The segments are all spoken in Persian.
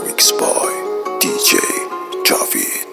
Remix by DJ جاوید.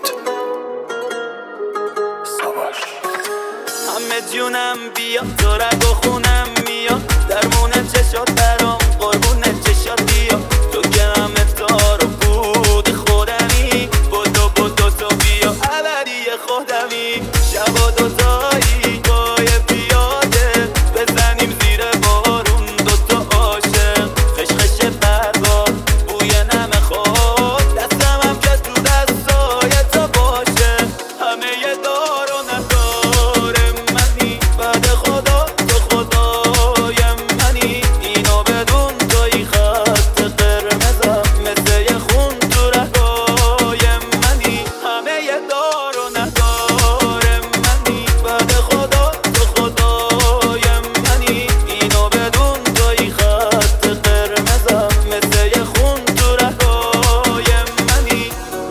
همه جونم بیا تو رگ و خونم میاد، درمون چشات برام قربون چشات بیا. تو که همه تار و بود خودمی، بدو تو بیا ابدی خودمی. شبا دوتایی پای پیاده بزنیم زیر بارون، دوتا عاشق خشخش برگا بوی نم خود، دستم هم که تو دستای تو باشه. همه یه دار و ندار منی، بعد خدا تو خدای منی. اینو بدون توی خط قرمزم مثل یه خون تو رگای منی. همه یه دار و ندار منی، بعد خدا تو خدای منی. اینو بدون توی خط قرمزم مثل یه خون تو رگای منی.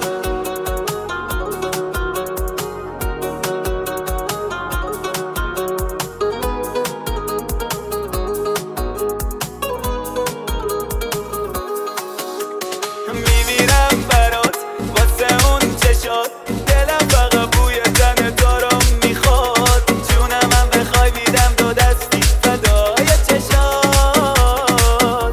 میمیرم برات واسه اون چشات، دلم فقط بوی تن تو رو میخواد. جونم هم بخوای میدم دو دستی فدای چشات.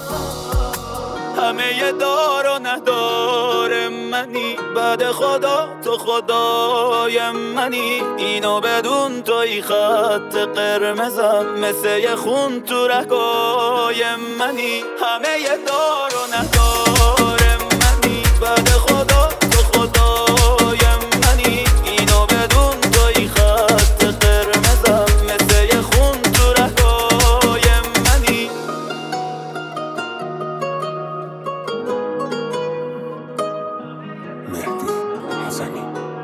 همه یه دار و ندار منی، بعد خدا تو خدای منی. اینو بدون توی خط قرمزم مثل یه خون تو رگای منی. همه یه دار و ندار منی، بعد خدا تو خدای منی. اینو بدون توی خط قرمزم مثل یه خون تو رگای منی. مهدی حسنی.